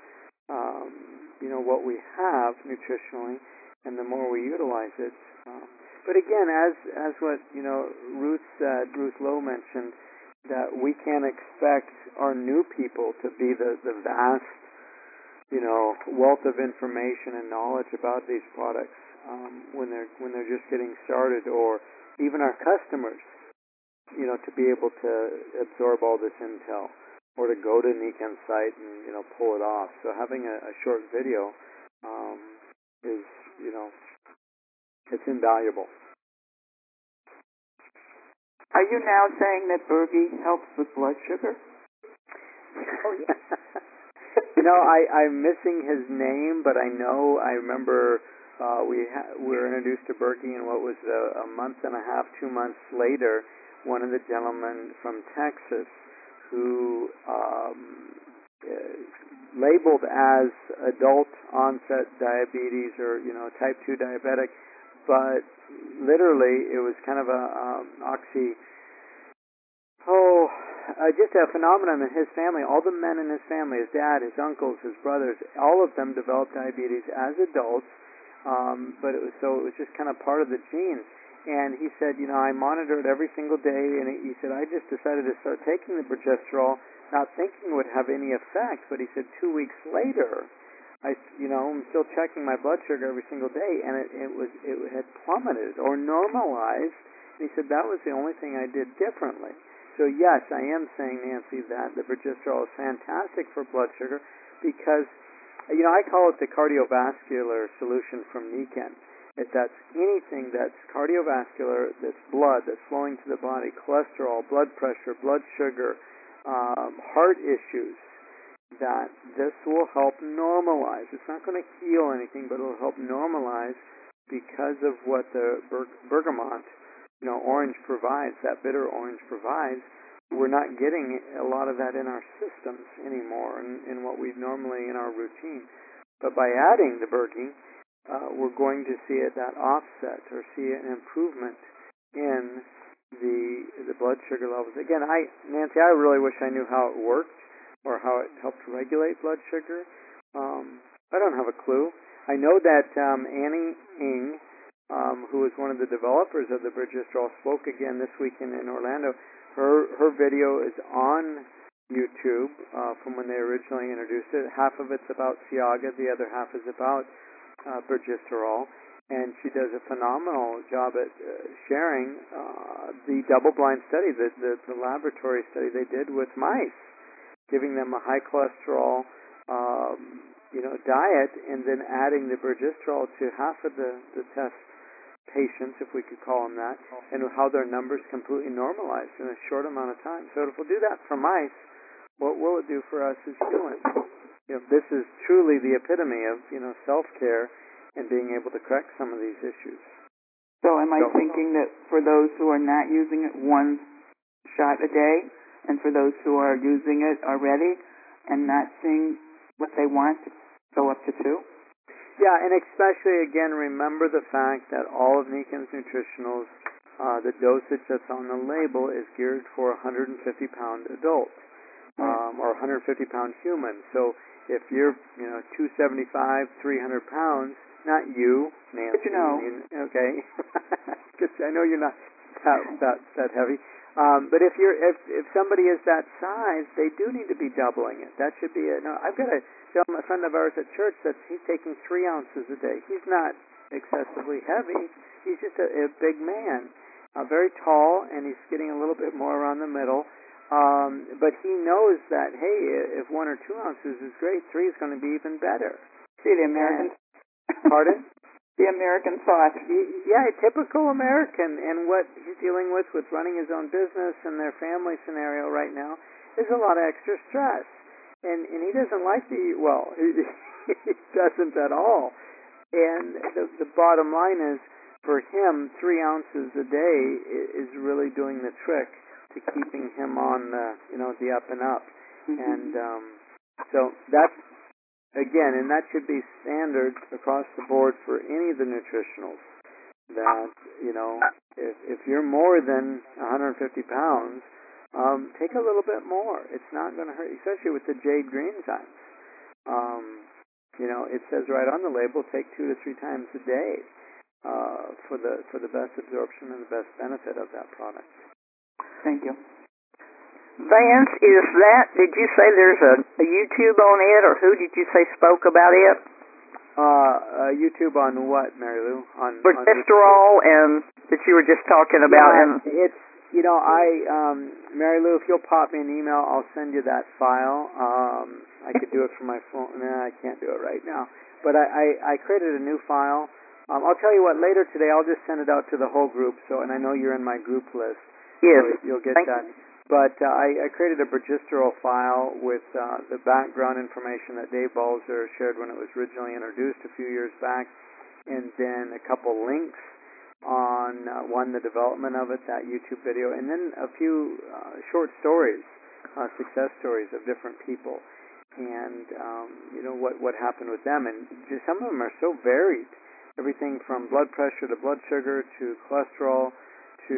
what we have nutritionally, and the more we utilize it. But again, as what Ruth said, Ruth Lowe mentioned, that we can't expect our new people to be the vast wealth of information and knowledge about these products when they're just getting started, or even our customers, to be able to absorb all this intel, or to go to Niken's site and pull it off. So having a short video is it's invaluable. Are you now saying that Bergie helps with blood sugar? Oh, yes. I'm missing his name, but I remember we were introduced to Berkey, and what was a month and a half, 2 months later, one of the gentlemen from Texas who labeled as adult onset diabetes or type 2 diabetic, but literally it was kind of just a phenomenon in his family. All the men in his family, his dad, his uncles, his brothers, all of them developed diabetes as adults, but it was just kind of part of the gene. And he said, I monitor it every single day, and he said, I just decided to start taking the progesterol, not thinking it would have any effect, but he said 2 weeks later, I'm still checking my blood sugar every single day, and it had plummeted or normalized. And he said that was the only thing I did differently. So yes, I am saying, Nancy, that the progesterol is fantastic for blood sugar because, I call it the cardiovascular solution from Nikken. That's anything that's cardiovascular, that's blood, that's flowing to the body, cholesterol, blood pressure, blood sugar, heart issues, that this will help normalize. It's not going to heal anything, but it will help normalize because of what the bergamot, orange provides, that bitter orange provides. We're not getting a lot of that in our systems anymore in what we normally in our routine. But by adding the Berkey, we're going to see that offset or see an improvement in the blood sugar levels. Again, Nancy, I really wish I knew how it worked or how it helped regulate blood sugar. I don't have a clue. I know that Annie Ng, who is one of the developers of the progesterol, spoke again this weekend in Orlando. Her video is on YouTube from when they originally introduced it. Half of it's about Ciaga, the other half is about progesterol, and she does a phenomenal job at sharing the double-blind study, the laboratory study they did with mice, giving them a high cholesterol diet, and then adding the progesterol to half of the test patients, if we could call them that, and how their numbers completely normalized in a short amount of time. So if we'll do that for mice, what will it do for us as humans? This is truly the epitome of self-care and being able to correct some of these issues. So am I thinking that for those who are not using it, 1 shot a day, and for those who are using it already and not seeing what they want, to go up to 2? Yeah, and especially, again, remember the fact that all of Nikken's Nutritionals, the dosage that's on the label is geared for 150-pound adults or 150-pound humans. So if you're 275, 300 pounds, not you, Nancy. But okay, because I know you're not that heavy. But if somebody is that size, they do need to be doubling it. That should be it. No, I've got a friend of ours at church that he's taking 3 ounces a day. He's not excessively heavy. He's just a big man, very tall, and he's getting a little bit more around the middle. But he knows that, hey, if 1 or 2 ounces is great, 3 is going to be even better. See, the American... Pardon? The American thought. Yeah, typical American, and what he's dealing with running his own business and their family scenario right now is a lot of extra stress. And he doesn't like to eat well. He doesn't at all. And the bottom line is, for him, 3 ounces a day is really doing the trick to keeping him on the up and up. Mm-hmm. And so that's, again, and that should be standard across the board for any of the nutritionals. That, if you're more than 150 pounds, take a little bit more. It's not going to hurt, especially with the Jade Green enzymes. It says right on the label, take 2 to 3 times a day for the best absorption and the best benefit of that product. Thank you. Vance, did you say there's a YouTube on it, or who did you say spoke about it? YouTube on what, Mary Lou? On progesterol, and that you were just talking about. Yeah, and it's, Mary Lou, if you'll pop me an email, I'll send you that file. I could do it from my phone. No, I can't do it right now. But I created a new file. I'll tell you what, later today I'll just send it out to the whole group, and I know you're in my group list. Yes. So you'll get Thank that. But I created a Progesterol file with the background information that Dave Balzer shared when it was originally introduced a few years back, and then a couple links on one, the development of it, that YouTube video, and then a few short stories, success stories of different people, and what happened with them. And just some of them are so varied, everything from blood pressure to blood sugar to cholesterol to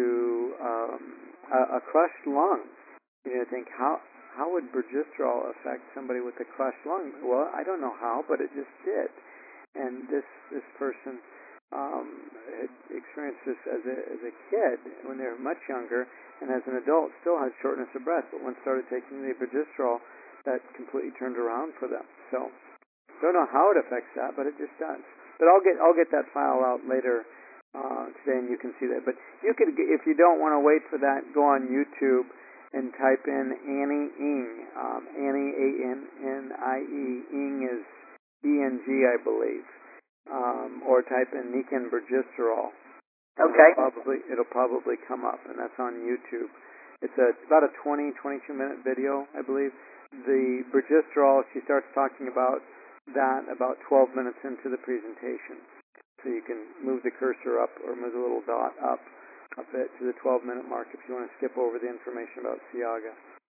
a crushed lung. You think, how would Progesterol affect somebody with a crushed lung? Well, I don't know how, but it just did. And this person had experienced this as a kid when they were much younger, and as an adult still had shortness of breath. But once started taking the Progesterol, that completely turned around for them. So don't know how it affects that, but it just does. But I'll get that file out later today, and you can see that. But you could, if you don't want to wait for that, go on YouTube and type in Annie Ing. Annie, A-N-N-I-E. Ing is E-N-G, I believe. Or type in Nikken Progesterol. Okay. It'll probably come up, and that's on YouTube. It's about a 22-minute video, I believe. The Progesterol, she starts talking about that about 12 minutes into the presentation. So you can move the cursor up or move the little dot up a bit to the 12-minute mark if you want to skip over the information about Siaga.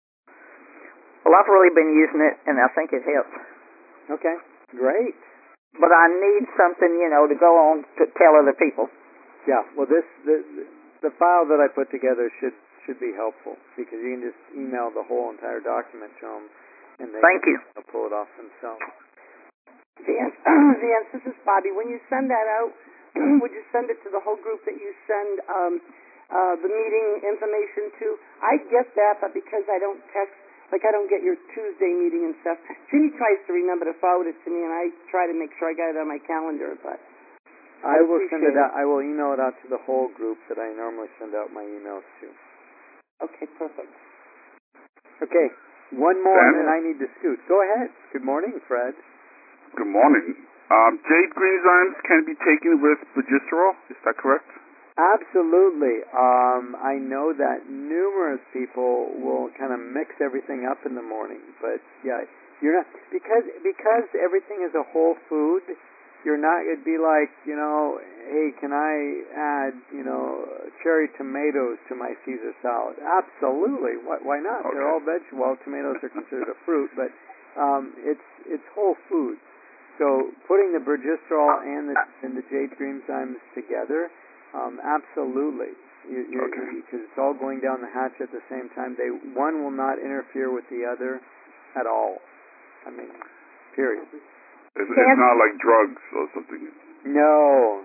Well, I've really been using it, and I think it helps. Okay, great. But I need something, to go on to tell other people. Yeah, well, the file that I put together should be helpful, because you can just email the whole entire document to them, and they can pull it off themselves. Vance, this is Bobby. When you send that out, would you send it to the whole group that you send the meeting information to? I get that, but because I don't text, like I don't get your Tuesday meeting and stuff, Ginny tries to remember to forward it to me, and I try to make sure I got it on my calendar, but I will send it out. I will email it out to the whole group that I normally send out my emails to. Okay, perfect. Okay, one more, and then I need to scoot. Go ahead. Good morning, Fred. Good morning. Jade green enzymes can be taken with Progesterol. Is that correct? Absolutely. I know that numerous people will kind of mix everything up in the morning, but yeah, you're not, because everything is a whole food. You're not. It'd be like, hey, can I add cherry tomatoes to my Caesar salad? Absolutely. Why not? Okay. They're all vegetable. Well, tomatoes are considered a fruit, but it's whole food. So putting the Progesterol and the Jade green enzymes together, absolutely, because it's all going down the hatch at the same time. One will not interfere with the other at all. I mean, period. It's not like drugs or something. No.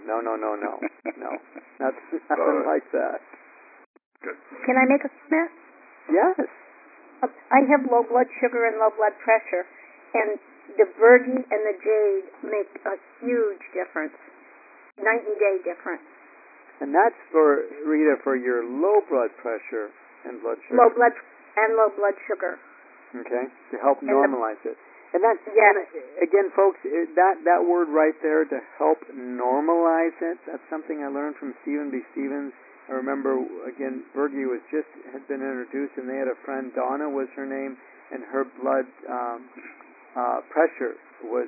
That's nothing like that. Good. Can I make a comment? Yes. I have low blood sugar and low blood pressure, and the Bergie and the Jade make a huge difference, night and day difference. And that's for, Rita, for your low blood pressure and blood sugar. Low blood sugar. Okay, to help normalize it. And that's, yes. Again, folks, that word right there, to help normalize it, that's something I learned from Stephen B. Stevens. I remember, again, Bergie had been introduced, and they had a friend, Donna was her name, and her blood pressure was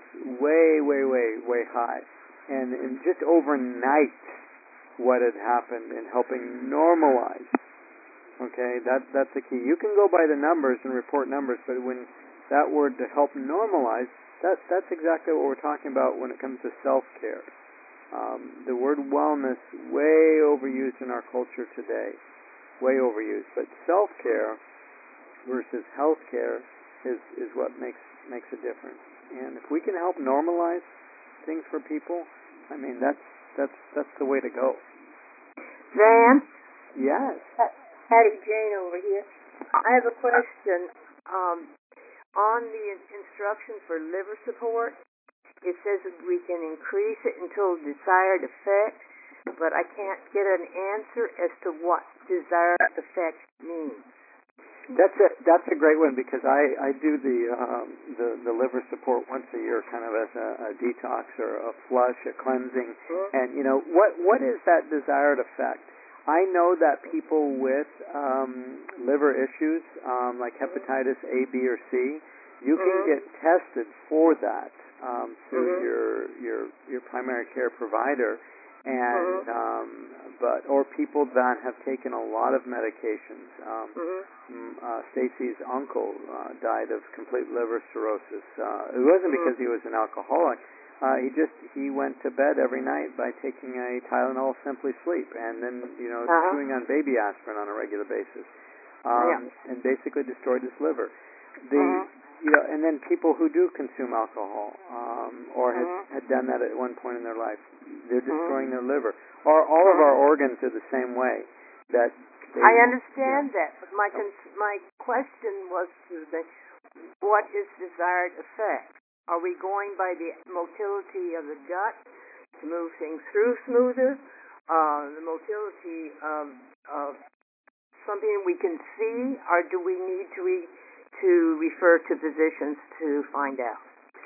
way high. And just overnight, what had happened in helping normalize. Okay, that's the key. You can go by the numbers and report numbers, but when that word to help normalize, that's exactly what we're talking about when it comes to self-care. The word wellness, way overused in our culture today. Way overused. But self-care versus health-care is what makes a difference. And if we can help normalize things for people, I mean, that's the way to go. Van? Yes. Hattie Jane over here. I have a question. On the instructions for liver support, it says that we can increase it until desired effect, but I can't get an answer as to what desired effect means. That's a great one, because I do the liver support once a year, kind of as a detox or a flush, a cleansing. And what is that desired effect? I know that people with liver issues, like hepatitis A, B, or C, you can get tested for that through your primary care provider, and or people that have taken a lot of medications. Stacy's uncle died of complete liver cirrhosis. It wasn't because he was an alcoholic. He went to bed every night by taking a Tylenol Simply Sleep, and then chewing on baby aspirin on a regular basis, and basically destroyed his liver. And then people who do consume alcohol, or had done that at one point in their life, they're destroying their liver. Or all of our organs are the same way. That I understand that, but my question was what is desired effect? Are we going by the motility of the gut to move things through smoother? The motility of something we can see, or do we need to refer to physicians to find out?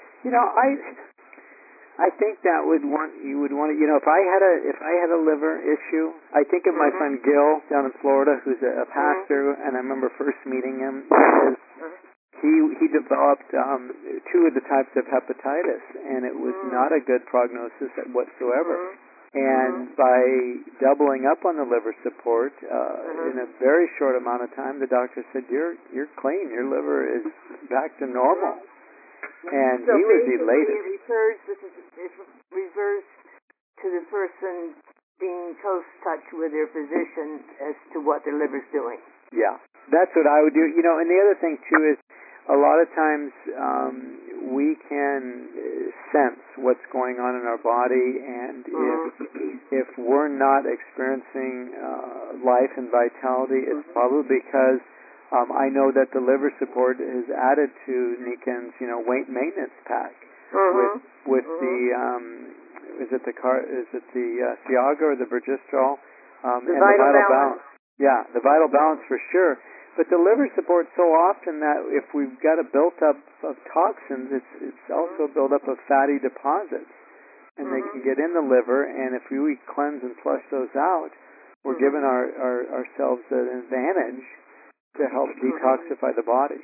I think that you would want to. If I had a liver issue, I think of my friend Gil down in Florida, who's a pastor, and I remember first meeting him because he developed two of the types of hepatitis, and it was not a good prognosis whatsoever. And by doubling up on the liver support in a very short amount of time, the doctor said, "You're clean. Your liver is back to normal." And so he was elated. It refers to the person being in close touch with their physician as to what their liver's doing. Yeah, that's what I would do. And the other thing too is, a lot of times we can sense what's going on in our body, and if we're not experiencing life and vitality, it's probably because I know that the liver support is added to Niken's weight maintenance pack with the is it the Ciaga or the Virgistrol and the Vital Balance. Yeah, the Vital Balance for sure. But the liver supports so often that if we've got a built-up of toxins, it's also a build-up of fatty deposits. And they can get in the liver, and if we cleanse and flush those out, we're giving ourselves an advantage to help detoxify the body.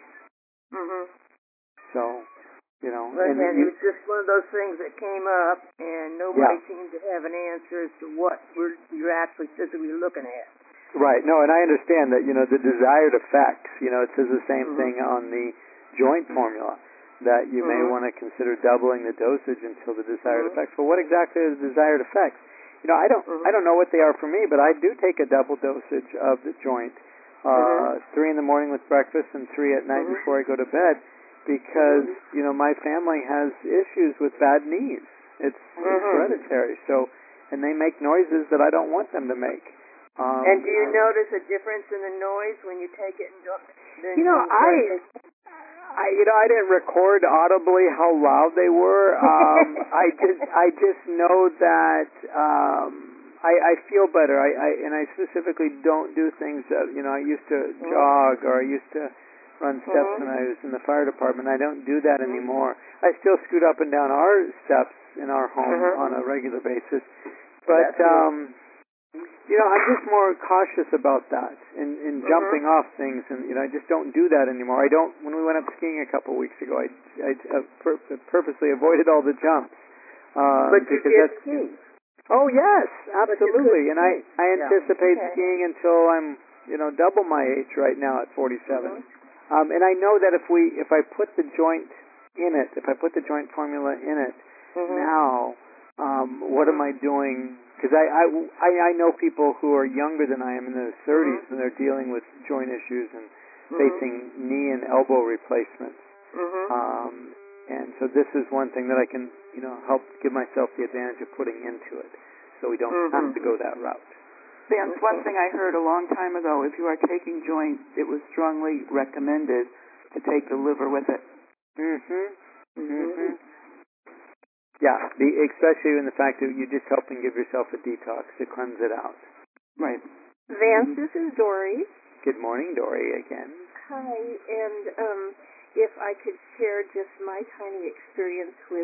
So, And it was just one of those things that came up, and nobody seemed to have an answer as to what you're actually physically looking at. Right. No, and I understand that, the desired effects, it says the same thing on the joint formula, that you may want to consider doubling the dosage until the desired effects. But what exactly are the desired effects? I don't know what they are for me, but I do take a double dosage of the joint, 3 in the morning with breakfast and 3 at night before I go to bed, because, my family has issues with bad knees. It's hereditary. So, and they make noises that I don't want them to make. And do you notice a difference in the noise when you take it and don't? I didn't record audibly how loud they were. I just know that I feel better. And I specifically don't do things that I used to jog, or I used to run steps when I was in the fire department. I don't do that anymore. I still scoot up and down our steps in our home on a regular basis, but I'm just more cautious about that in jumping off things, and I just don't do that anymore. I don't. When we went up skiing a couple of weeks ago, I purposely avoided all the jumps. But you did ski. Oh yes, absolutely. And I anticipate skiing until I'm double my age right now at 47. And I know that if I put the joint in it, if I put the joint formula in it now, what am I doing? Because I know people who are younger than I am, in their 30s, and they're dealing with joint issues and facing knee and elbow replacements. And so this is one thing that I can, help give myself the advantage of putting into it, so we don't have to go that route. Vance, one thing I heard a long time ago, if you are taking joint, it was strongly recommended to take the liver with it. Yeah, especially in the fact that you're just helping give yourself a detox to cleanse it out. Right. Vance, this is Dory. Good morning, Dory, again. Hi, and if I could share just my tiny experience with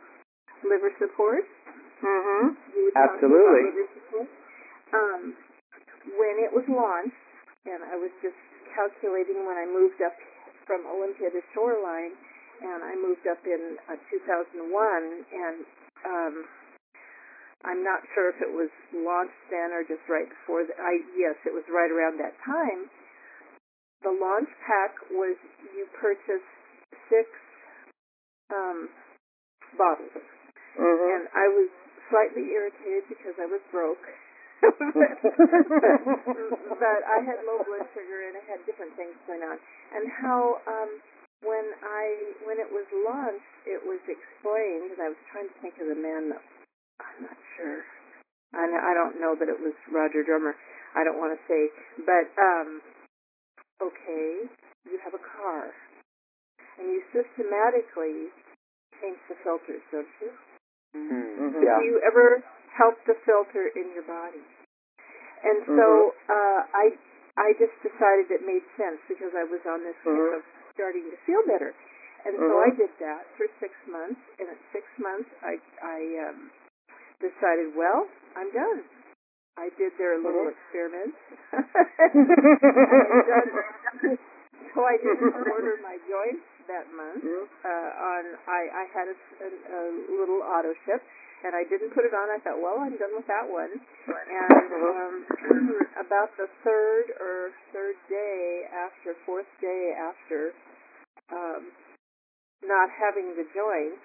liver support. Absolutely. Liver support. when it was launched, and I was just calculating when I moved up from Olympia to Shoreline, and I moved up in 2001, and I'm not sure if it was launched then or just right before. Yes, it was right around that time. The launch pack was you purchased 6 bottles, and I was slightly irritated because I was broke. but I had low blood sugar and I had different things going on. And how when it was launched, it was explained, and I was trying to think of the man. I'm not sure. I don't know that it was Roger Drummer. I don't want to say, but okay, you have a car, and you systematically change the filters, don't you? Mm-hmm. Yeah. Do you ever help the filter in your body? And so I just decided it made sense because I was on this kick of starting to feel better. And so I did that for 6 months, and at 6 months I decided, well, I'm done. I did their little experiment. So I didn't order my joints that month. I had a little auto ship, and I didn't put it on. I thought, well, I'm done with that one. And about the fourth day after not having the joints,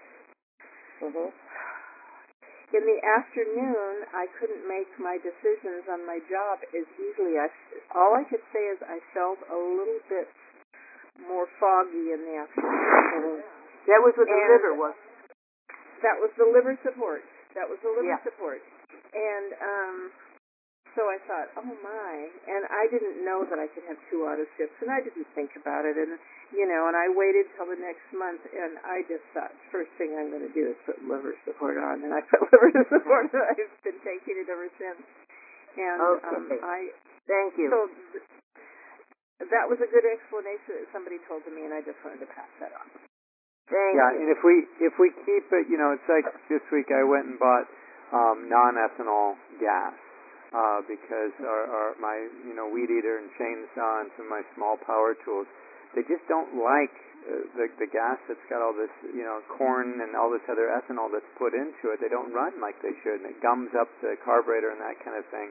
in the afternoon, I couldn't make my decisions on my job as easily. All I could say is I felt a little bit more foggy in the afternoon. That was with the liver, was it? That was the liver support. Support. And so I thought, oh my. And I didn't know that I could have 2 auto ships, and I didn't think about it. And, and I waited till the next month, and I just thought, first thing I'm going to do is put liver support on. And I put liver support on. I've been taking it ever since. And thank you. So that was a good explanation that somebody told to me, and I just wanted to pass that on. Thank you. And if we keep it, it's like this week I went and bought non-ethanol gas because my weed eater and chainsaw and some of my small power tools, they just don't like the gas that's got all this corn and all this other ethanol that's put into it. They don't run like they should, and it gums up the carburetor and that kind of thing.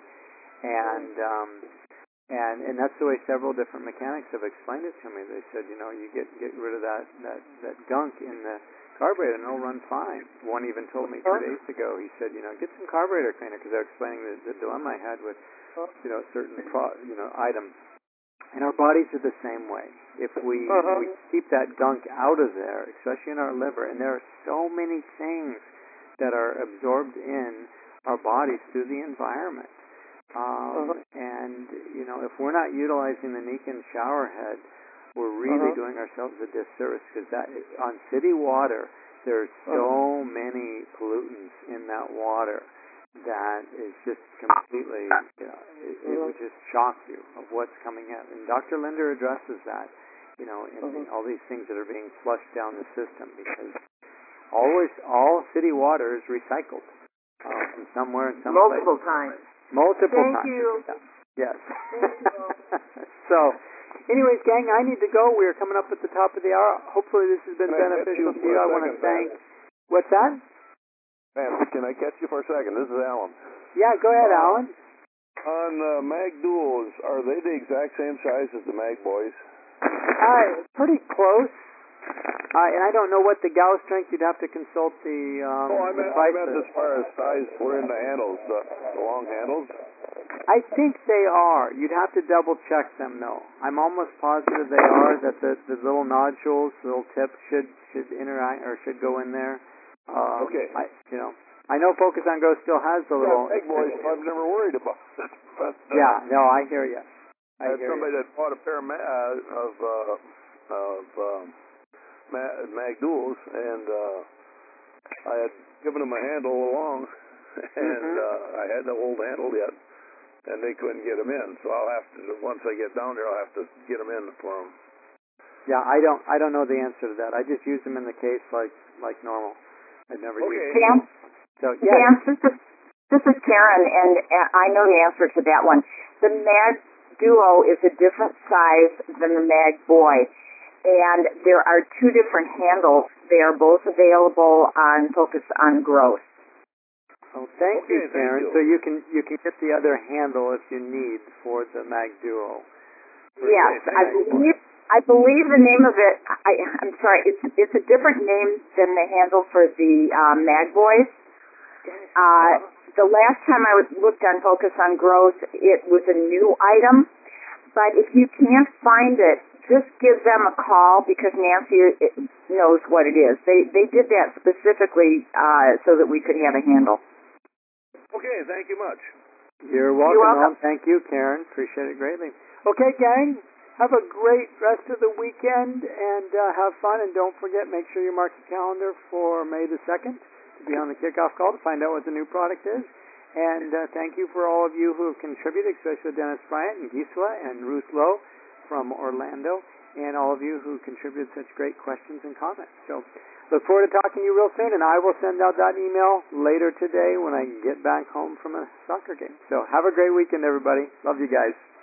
And that's the way several different mechanics have explained it to me. They said, you get rid of that gunk in the carburetor and it'll run fine. One even told me 2 days ago, he said, get some carburetor cleaner, because they're explaining the dilemma I had with, certain items. And our bodies are the same way. If we keep that gunk out of there, especially in our liver, and there are so many things that are absorbed in our bodies through the environment. And, if we're not utilizing the Nikan shower head, we're really doing ourselves a disservice, because on city water, there's so many pollutants in that water that is just completely, it would just shock you of what's coming out. And Dr. Linder addresses that, in all these things that are being flushed down the system, because all city water is recycled from somewhere in some multiple place. times. Multiple times. Thank you. Yes. Thank you. So, anyways, gang, I need to go. We are coming up at the top of the hour. Hopefully this has been beneficial to you. I want to thank... What's that? Vance, can I catch you for a second? This is Alan. Yeah, go ahead, Alan. On Mag Duos, are they the exact same size as the Mag Boys? Pretty close. And I don't know what the Gauss strength. You'd have to consult the I meant as far as size for in the handles, the long handles. I think they are. You'd have to double check them, though. I'm almost positive they are. That the little nodules, the little tips should interact or should go in there. Okay. I know Focus on Go still has the little. Mag Boys, I've never worried about it. But, yeah. No, I hear you. I had somebody that bought a pair of Mag Duos, and I had given them a handle along, and I hadn't old handle yet, and they couldn't get them in. So I'll have to, once I get down there, I'll have to get them in for them. Yeah, I don't know the answer to that. I just use them in the case like normal. I've never used them. Dan? So yeah. Dan, This is Karen, and I know the answer to that one. The Mag Duo is a different size than the Mag Boy, and there are two different handles. They are both available on Focus on Growth. Oh, thank you, Karen. So you can get the other handle if you need for the Mag Duo. Yes, I believe the name of it. I'm sorry, it's a different name than the handle for the Mag Boys. The last time I looked on Focus on Growth, it was a new item. But if you can't find it, just give them a call because Nancy knows what it is. They did that specifically so that we could have a handle. Okay, thank you much. You're welcome. Thank you, Karen. Appreciate it greatly. Okay, gang. Have a great rest of the weekend and have fun. And don't forget, make sure you mark your calendar for May the 2nd to be on the kickoff call to find out what the new product is. And thank you for all of you who have contributed, especially Dennis Bryant and Gisela and Ruth Lowe from Orlando, and all of you who contributed such great questions and comments. So look forward to talking to you real soon, and I will send out that email later today when I get back home from a soccer game. So have a great weekend, everybody. Love you guys.